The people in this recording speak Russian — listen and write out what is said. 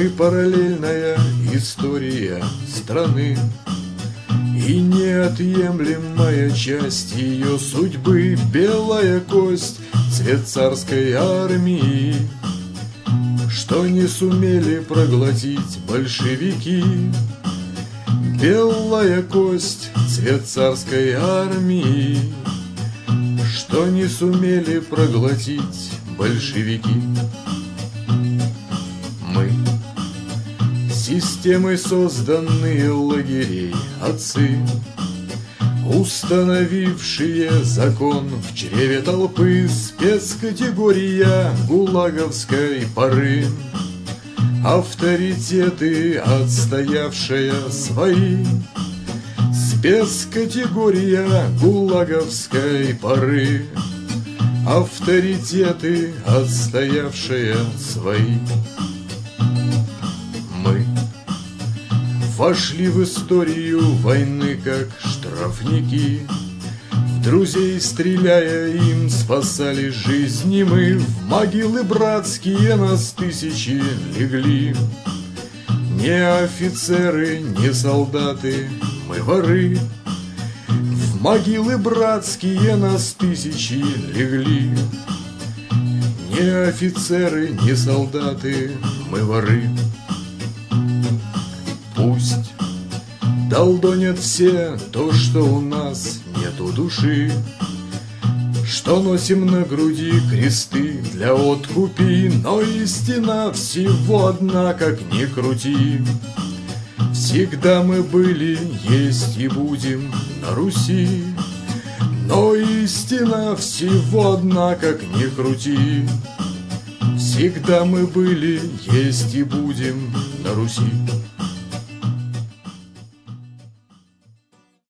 Мы параллельная история страны и неотъемлемая часть ее судьбы. Белая кость, цвет царской армии, что не сумели проглотить большевики. Белая кость, цвет царской армии, что не сумели проглотить большевики. Мы системой созданные лагерей отцы, установившие закон в чреве толпы, спецкатегория гулаговской поры. Авторитеты, отстоявшие свои, спецкатегория гулаговской поры. Авторитеты, отстоявшие свои. Мы вошли в историю войны как штрафники, в друзей стреляя им спасали жизни мы. В могилы братские нас тысячи легли. Не офицеры, не солдаты, мы воры. В могилы братские нас тысячи легли. Не офицеры, не солдаты, мы воры. Пусть долдонят все то, что у нас нету души, что носим на груди кресты для откупи, но истина всего одна, как ни крути. Всегда мы были, есть и будем на Руси, но истина всего одна, как ни крути. Всегда мы были, есть и будем на Руси.